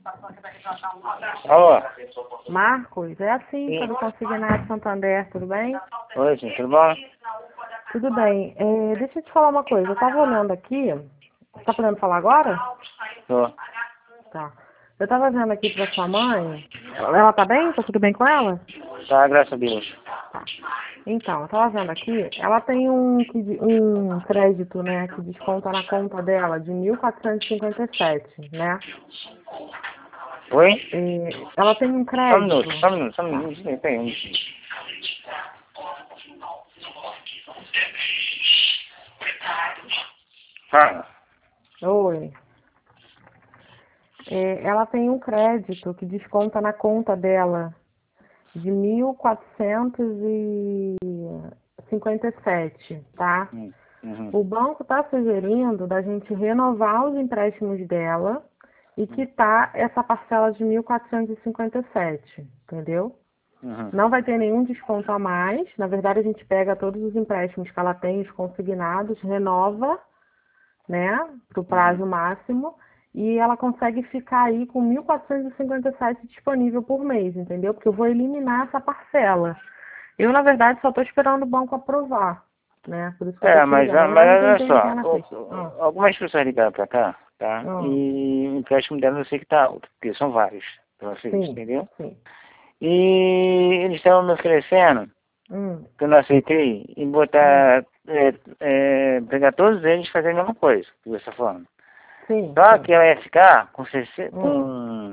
Alô? Marcos, é assim, Sim. do Consignado Santander, tudo bem? Oi, gente, tudo bom? Tudo bem. Deixa eu te falar uma coisa, eu estava olhando aqui, você tá podendo falar agora? Tô. Tá. Eu estava vendo aqui para sua mãe, ela tá bem? Tá tudo bem com ela? Tá, graças a Deus. Tá. Então, eu estava vendo aqui, ela tem um crédito, né, que desconta na conta dela de 1.457, né? Oi? Ela tem um Só um crédito. minuto, só um minuto, só um Tá. minuto. Peraí. Fala. Oi. Ela tem um crédito que desconta na conta dela de 1.457, tá? Uhum. O banco está sugerindo da gente renovar os empréstimos dela e quitar essa parcela de 1.457, entendeu? Uhum. Não vai ter nenhum desconto a mais. Na verdade, a gente pega todos os empréstimos que ela tem, os consignados, renova, né, para o prazo máximo, e ela consegue ficar aí com 1.457 disponível por mês, entendeu? Porque eu vou eliminar essa parcela. Eu, na verdade, só estou esperando o banco aprovar, né? Por isso que eu estou te Mas ligando. Na verdade, eu olha tentei só, ligar na sexta. algumas pessoas ligaram pra cá, tá? Ah, E o empréstimo dela eu sei que tá alto, porque são vários pra vocês, sim, entendeu? sim. E eles estavam me oferecendo, Hum, que eu não aceitei, e hum, botar, pegar todos eles e fazer a mesma coisa, dessa forma. sim, Só sim. que ela ia ficar com 60, Hum,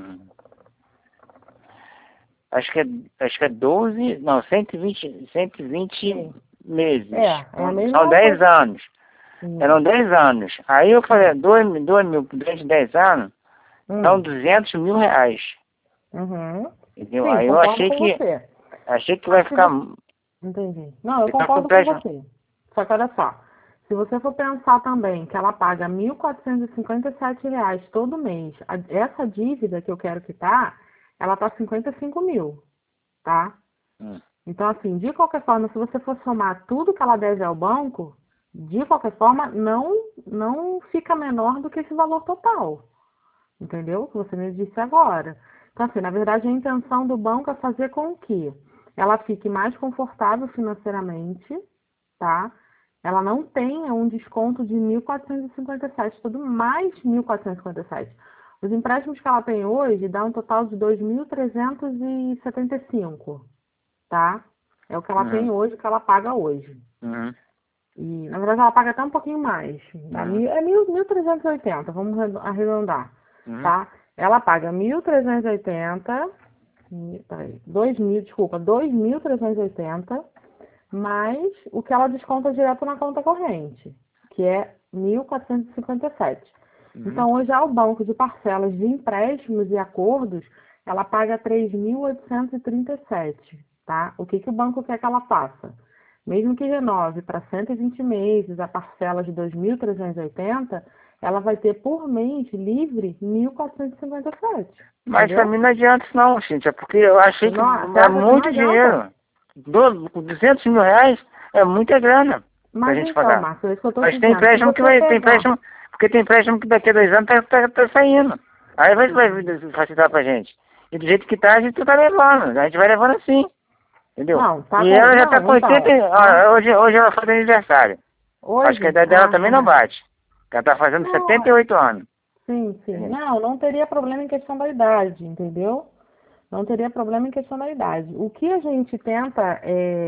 acho que é 12, não, 120 sim. meses. É a São mesma 10 coisa. anos. Eram Isso. 10 anos. Aí eu falei, 2 mil durante 10 anos, são Hum, 200 mil reais. uhum. Entendeu? Sim, Aí eu concordo com você. achei que vai Mas se ficar, você... Entendi. Não, eu ficar com concordo com empréstimo. você. Só que olha só, se você for pensar também que ela paga R$ 1.457 todo mês, essa dívida que eu quero quitar, ela tá 55 mil, tá? Hum. Então, assim, de qualquer forma, se você for somar tudo que ela deve ao banco, de qualquer forma, não fica menor do que esse valor total. Entendeu? Que você me disse agora. Então, assim, na verdade, a intenção do banco é fazer com que ela fique mais confortável financeiramente, tá? Ela não tenha um desconto de 1.457, tudo mais 1.457. Os empréstimos que ela tem hoje dá um total de 2.375, tá? É o que ela tem Uhum. hoje, o que ela paga hoje. Uhum. E, na verdade, ela paga até um pouquinho mais. Dá Uhum. 1.380, vamos arredondar, Uhum. tá? Ela paga 1.380, peraí, 2.000, desculpa, 2.380, mais o que ela desconta direto na conta corrente, que é 1.457. Uhum. Então, hoje, ao banco de parcelas de empréstimos e acordos, ela paga 3.837, tá? O que o banco quer que ela faça? Mesmo que renove para 120 meses a parcela de 2.380, ela vai ter por mês livre 1.457, Mas pra entendeu? mim não adianta não, Cíntia, porque eu achei que Você é acha que não muito adianta? dinheiro. 200 mil reais é muita grana pra Mas gente então, pagar. Márcio, é isso que eu estou Mas te tem dizendo. Se empréstimo que você vai, tem pegar... empréstimo, porque tem empréstimo que daqui a 2 anos tá saindo. Aí vai facilitar pra gente. E do jeito que tá, a gente tá levando. A gente vai levando assim, entendeu? Não, tá E com... ela já tá Não, com então, 80, hoje ela faz aniversário. Acho que a hoje... idade dela também não Aham. bate. Ela tá fazendo Não, 78 anos. sim, sim. Entendeu? Não teria problema em questão da idade, entendeu? Não teria problema em questão da idade. O que a gente tenta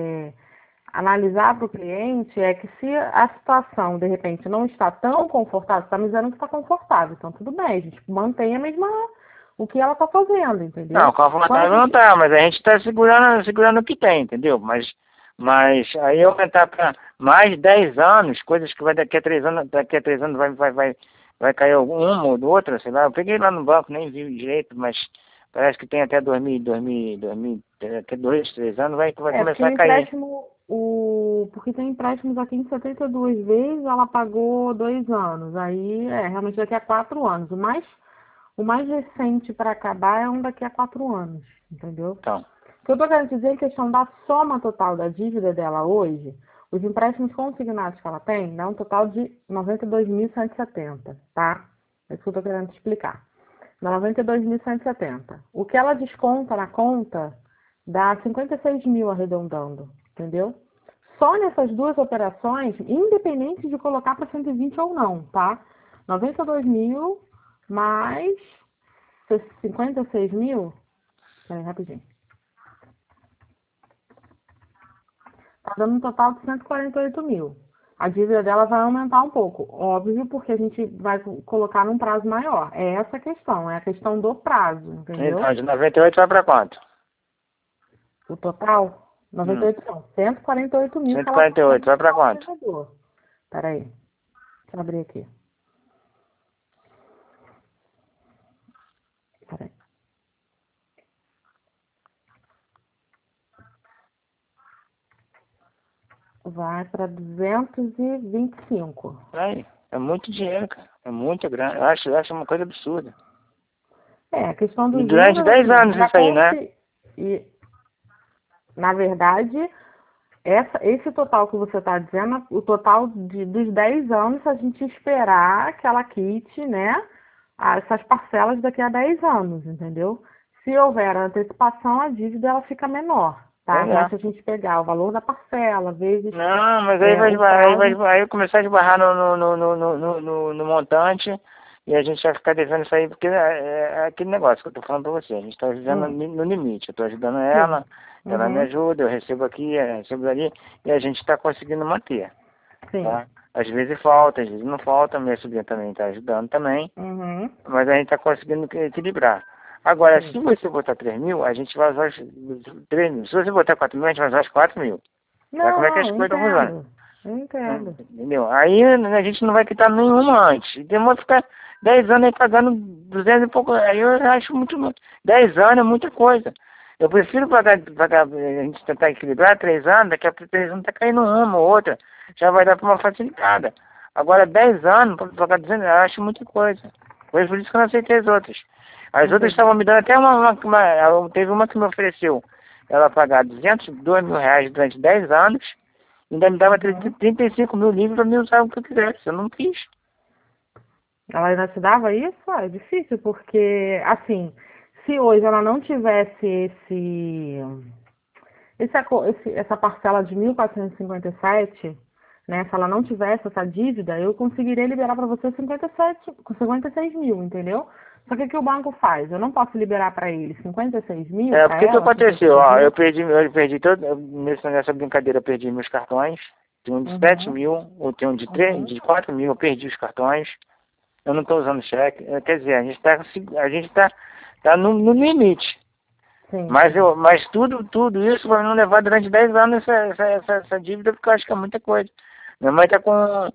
analisar para o cliente é que se a situação, de repente, não está tão confortável, está me dizendo que está confortável, então tudo bem, a gente mantém a mesma, o que ela está fazendo, Não, entendeu? Quando a confortável não gente... tá, mas a gente tá segurando o que tem, entendeu? Mas aí aumentar para mais 10 anos, coisas que vai daqui a 3 anos vai cair uma ou outra, sei lá. Eu peguei lá no banco, nem vi direito, mas parece que tem até 2000, até 2, 3 anos vai Porque começar o a cair. empréstimo, porque tem empréstimos aqui em 72 vezes, ela pagou 2 anos, aí realmente daqui a 4 anos. O mais recente para acabar é um daqui a 4 anos, entendeu? Então, O que eu estou querendo dizer em questão da soma total da dívida dela hoje, os empréstimos consignados que ela tem, dá um total de 92.170, tá? É isso que eu estou querendo te explicar. Dá 92.170. O que ela desconta na conta dá 56 mil arredondando, entendeu? Só nessas duas operações, independente de colocar para 120 ou não, tá? 92 mil mais 56 mil. Peraí, rapidinho. Tá dando um total de 148 mil. A dívida dela vai aumentar um pouco, óbvio, porque a gente vai colocar num prazo maior. É essa a questão, é a questão do prazo, entendeu? Então, de 98 vai para quanto? O total, 98 são 148 mil. 148, vai para quanto? Peraí, deixa eu abrir aqui. Peraí. Vai para 225. Aí, é muito dinheiro, cara. É muito grande. Eu acho uma coisa absurda. É, a questão dos Durante juros, 10 anos isso aí, né? E, na verdade, esse total que você está dizendo, o total dos 10 anos, a gente esperar que ela quite, né, essas parcelas daqui a 10 anos, entendeu? Se houver antecipação, a dívida ela fica menor, tá? Então, se a gente pegar o valor da parcela, vezes... Não, mas aí vai começar a esbarrar no montante e a gente vai ficar devendo isso aí, porque é aquele negócio que eu tô falando pra você. A gente tá vivendo no limite. Eu tô ajudando ela, ela me ajuda, eu recebo aqui, eu recebo ali, e a gente tá conseguindo manter. Sim. Tá? Às vezes falta, às vezes não falta, minha sobrinha também tá ajudando também, mas a gente tá conseguindo equilibrar. Agora, se você botar 3 mil, a gente vai usar os 3 mil. Se você botar 4 mil, a gente vai usar os 4 mil. Não, como é que as coisas funcionam? Eu entendo. Entendeu? Aí a gente não vai quitar nenhuma antes. Demora ficar 10 anos aí pagando 200 e pouco. Aí eu acho muito. 10 anos é muita coisa. Eu prefiro pagar a gente tentar equilibrar 3 anos, daqui a 3 anos tá caindo uma ou outra. Já vai dar para uma facilitada. Agora 10 anos, para pagar 200, eu acho muita coisa. Foi por isso que eu não aceitei as outras. As outras estavam me dando até teve uma que me ofereceu ela pagar 202 mil reais durante 10 anos, ainda me dava 35 mil livros para me usar o que eu quisesse. Eu não quis. Ela ainda te dava isso? É difícil, porque, assim, se hoje ela não tivesse essa parcela de 1.457, né, se ela não tivesse essa dívida, eu conseguiria liberar para você 56 mil, entendeu? Só que o que o banco faz? Eu não posso liberar para ele 56 mil. Porque que aconteceu? Ó, eu perdi todo, nessa brincadeira eu perdi meus cartões. Tem um de 7 mil, ou tem um de 3, de 4 mil, eu perdi os cartões. Eu não estou usando cheque. Quer dizer, a gente tá no limite. Sim. Mas tudo isso vai não levar durante 10 anos essa dívida, porque eu acho que é muita coisa. Minha mãe está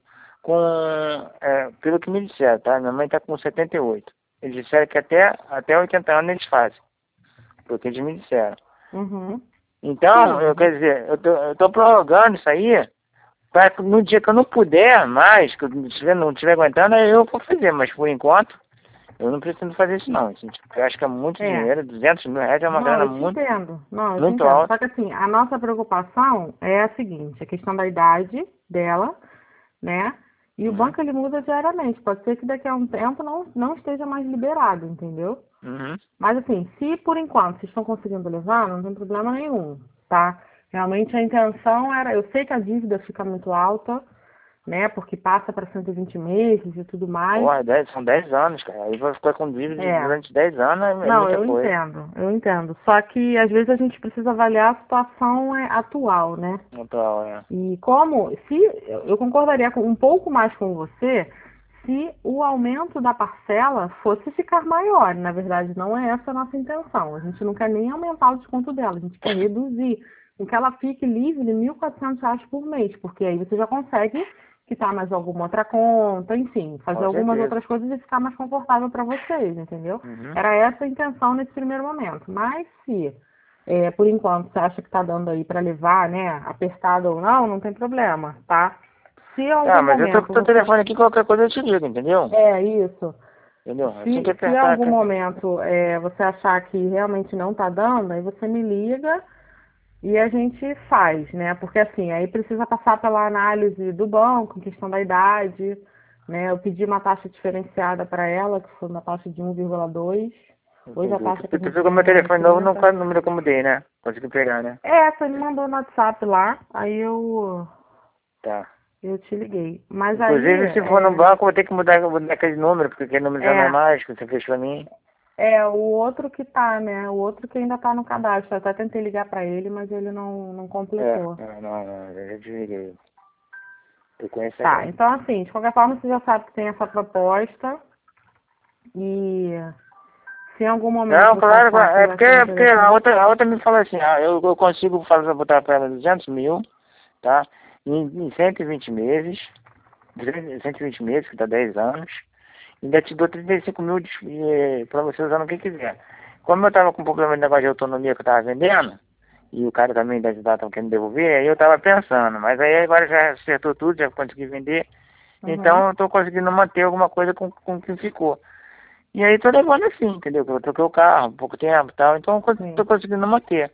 pelo que me disseram, tá? Minha mãe está com 78. Eles disseram que até 80 anos eles fazem. Foi o que eles me disseram. Então, quer dizer, eu tô prorrogando isso aí, para no dia que eu não puder mais, que eu não estiver aguentando, aí eu vou fazer. Mas por enquanto, eu não pretendo fazer isso não. Eu acho que é muito dinheiro, 200 mil reais é uma grana muito alta. Só que assim, a nossa preocupação é a seguinte, a questão da idade dela, né? E o banco ele muda diariamente. Pode ser que daqui a um tempo não esteja mais liberado, entendeu? Mas assim, se por enquanto vocês estão conseguindo levar, não tem problema nenhum, tá? Realmente a intenção era, eu sei que a dívida fica muito alta, né? Porque passa para 120 meses e tudo mais. Porra, são 10 anos, cara. Aí vai ficar com dívida durante 10 anos, é muita coisa. Eu entendo. Só que às vezes a gente precisa avaliar a situação atual, né? Atual, E eu concordaria um pouco mais com você se o aumento da parcela fosse ficar maior. Na verdade, não é essa a nossa intenção. A gente não quer nem aumentar o desconto dela, a gente quer reduzir. Em que ela fique livre de R$ 1.400 por mês, porque aí você já consegue quitar mais alguma outra conta, enfim, fazer algumas outras coisas e ficar mais confortável para vocês, entendeu? Era essa a intenção nesse primeiro momento. Mas se, por enquanto, você acha que está dando aí para levar, né, apertado ou não tem problema, tá? Se algum mas momento... eu tô com o telefone aqui, qualquer coisa eu te digo, entendeu? É, isso. Entendeu? Se em algum momento você achar que realmente não está dando, aí você me liga e a gente faz, né? Porque assim, aí precisa passar pela análise do banco, em questão da idade, né? Eu pedi uma taxa diferenciada para ela, que foi uma taxa de 1,2. Hoje a taxa que a Tu gente pegou tem meu é telefone novo, 1,30. não número que eu mudei, né? Consegui pegar, né? É, você me mandou no WhatsApp lá, aí Tá. eu te liguei. Mas aí, Inclusive, se for no banco, eu vou ter que mudar aquele número, porque aquele número já não é é, mais, que você fez pra mim. é o outro que tá, né? O outro que ainda tá no cadastro. Eu até tentei ligar para ele, mas ele não completou. Não, eu já desliguei. Eu conheço Tá, agora. então assim, de qualquer forma você já sabe que tem essa proposta e se em algum momento Não, você claro, achar que claro. vai ser É porque a interessante, outra me falou assim, eu consigo botar pra ela 200 mil, tá? Em 120 meses, 120 meses, que dá 10 anos, ainda te dou 35 mil pra você usar no que quiser. Como eu tava com problema de negócio de autonomia que eu tava vendendo, e o cara também da cidade tava querendo devolver, aí eu tava pensando, mas aí agora já acertou tudo, já consegui vender, uhum, então eu tô conseguindo manter alguma coisa com o que ficou. E aí tô levando assim, entendeu? Eu troquei o carro, pouco tempo e tal, então eu tô sim. conseguindo manter.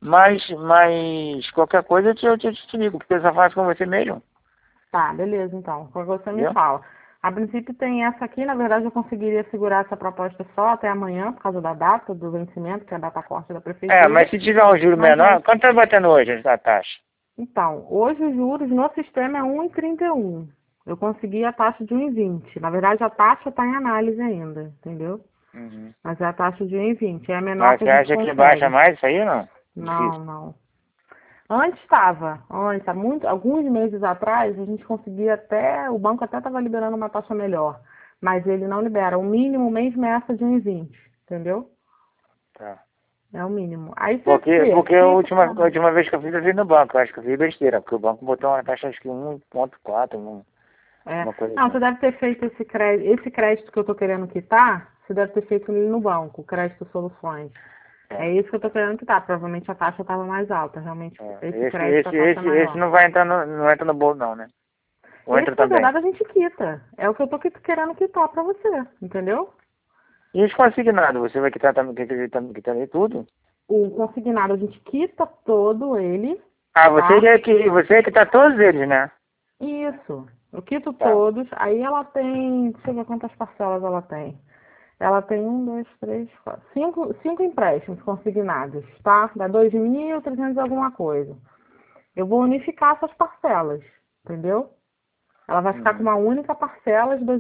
Mas qualquer coisa eu te ligo, porque eu só faço com você mesmo, Tá, beleza então. Quando você me entendeu? fala. A princípio tem essa aqui, na verdade eu conseguiria segurar essa proposta só até amanhã, por causa da data do vencimento, que é a data corte da É, mas prefeitura. se tiver um juro Mas menor, aí, quanto tá batendo hoje a taxa? então, hoje os juros no sistema é 1,31. Eu consegui a taxa de 1,20. Na verdade, a taxa está em análise ainda, entendeu? Uhum. Mas é a taxa de 1,20. É a menor Mas que a você gente acha que baixa consegue. mais isso aí ou não? Não, Difícil. não. Antes estava, alguns meses atrás, a gente conseguia o banco até estava liberando uma taxa melhor, mas ele não libera. O mínimo mesmo é essa de 1,20, entendeu? Tá. É o mínimo. Aí você vê, Porque se for, a última vez que eu fiz no banco, eu acho que eu fiz besteira, porque o banco botou uma taxa acho que 1,4, uma coisa não, assim. você deve ter feito esse crédito que eu estou querendo quitar, você deve ter feito ele no banco, crédito soluções. É. É isso que eu estou querendo quitar. Provavelmente a taxa estava mais alta, realmente esse Esse, crédito esse, a taxa é esse, esse maior. não vai entrar não entra no bolo não, né? Ou entra Esse, na também. verdade, a gente quita. É o que eu estou querendo quitar para você, entendeu? E os consignados, você vai quitar também, quitar tudo? O consignado a gente quita todo ele, Ah, tá? você é que tá todos eles, né? Isso. Eu quito Tá. todos. Aí ela tem. Deixa eu ver quantas parcelas ela tem. Ela tem um, dois, três, quatro, cinco empréstimos consignados, tá? Dá 2.300 alguma coisa. Eu vou unificar essas parcelas, entendeu? Ela vai ficar com Uhum. uma única parcela de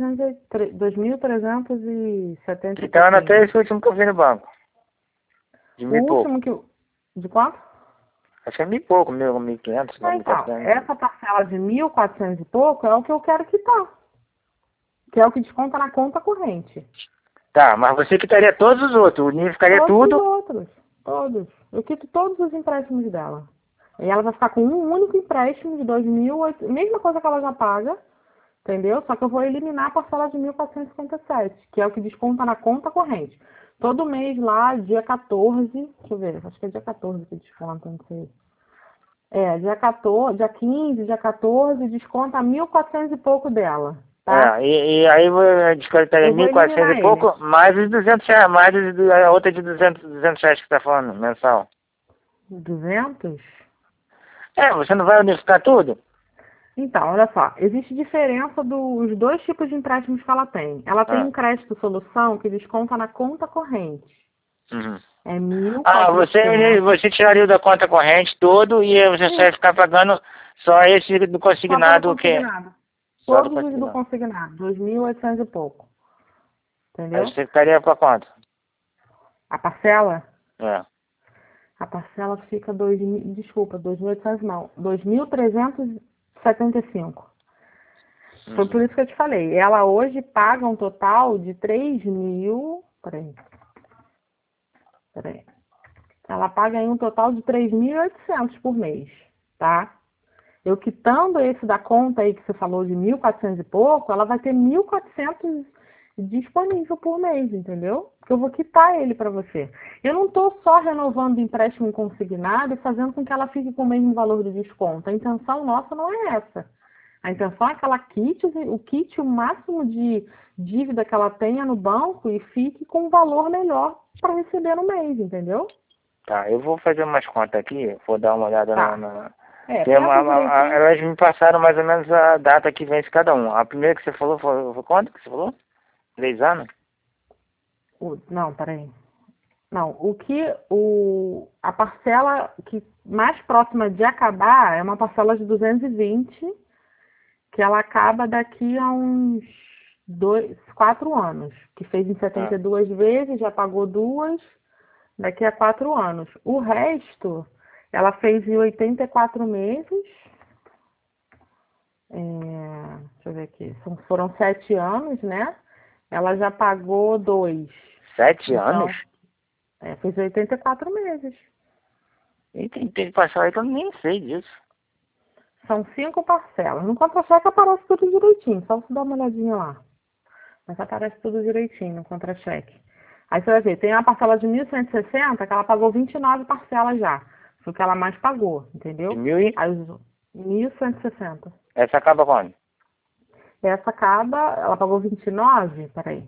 2.370 e Quitando até pouquinho. esse último que eu vi no banco. De O mil e pouco. último que. De quanto? Acho que é mil e pouco, 1.500, Ah, então, 1.400. essa parcela de 1.400 e pouco é o que eu quero quitar, que é o que desconta na conta corrente. Tá, mas você quitaria todos os outros, unificaria Todos os tudo. outros, todos. Eu quito todos os empréstimos dela. E ela vai ficar com um único empréstimo de 2.000, mesma coisa que ela já paga, entendeu? Só que eu vou eliminar a parcela de 1.457, que é o que desconta na conta corrente. Todo mês lá, dia 14, deixa eu ver, acho que é dia 14 que desconta, não sei. Dia 14, dia 15, dia 14, desconta 1.400 e pouco dela, tá? E aí descontaria Eu mil vou e quatrocentos eliminar e ele. pouco, mais os R$ 200, a outra de duzentos reais que você tá falando, mensal. 200? Você não vai unificar tudo? Então, olha só, existe diferença dos dois tipos de empréstimos que ela tem. Ela tem Ah, um crédito solução que desconta na conta corrente. uhum. É mil e Ah, quatrocentos. você tiraria o da conta corrente todo e aí você só ia Isso, ficar pagando só esse do só pelo consignado, que é consignado. só do Todos os do consignado. consignado, 2.800 e pouco. Aí Entendeu? você ficaria com a conta. A parcela? É. A parcela fica 2.800 não, 2.375. Foi por Uhum. isso que eu te falei. Ela hoje paga um total de 3.000. Peraí. Ela paga aí um total de 3.800 por mês, tá? Eu quitando esse da conta aí que você falou de 1.400 e pouco, ela vai ter 1.400 disponível por mês, entendeu? Porque eu vou quitar ele para você. Eu não estou só renovando o empréstimo consignado e fazendo com que ela fique com o mesmo valor de desconto. A intenção nossa não é essa. A intenção é que ela quite o máximo de dívida que ela tenha no banco e fique com um valor melhor para receber no mês, entendeu? Tá, eu vou fazer umas contas aqui, vou dar uma olhada Tá. É, Que pensa direitinho. elas me passaram mais ou menos a data que vence cada um. A primeira que você falou foi quanto que você falou? 3 anos? Não, peraí. Não, a parcela que mais próxima de acabar é uma parcela de 220, que ela acaba daqui a uns 4 anos, que fez em Ah, 72 vezes, já pagou duas, daqui a 4 anos. O resto, ela fez em 84 meses, deixa eu ver aqui, foram 7 anos, né? Ela já pagou dois, 7 anos? então, fez 84 meses. E tem que passar aí que eu nem sei disso. São 5 parcelas. No contra-cheque aparece tudo direitinho, só você dar uma olhadinha lá. Mas aparece tudo direitinho no contra-cheque. Aí você vai ver, tem uma parcela de 1.160 que ela pagou 29 parcelas já. Foi o que ela mais pagou, De entendeu? mil e... Aí 1.160. Essa acaba quando? Essa acaba, ela pagou 29, peraí.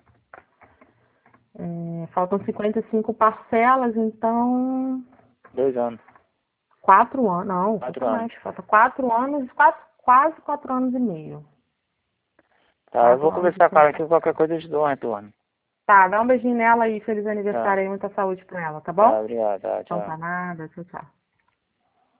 Faltam 55 parcelas, então 2 anos. 4 anos, não, um pouco 4 anos. mais. Falta 4 anos, quase 4 anos e meio. Tá, eu vou 4 anos e conversar com ela 6 aqui, qualquer coisa eu te dou um retorno. Tá, dá um beijinho nela e feliz Tá, aniversário aí, muita saúde pra ela, tá tá, bom? obrigado, tá, Então tchau. tá nada, tchau, tchau.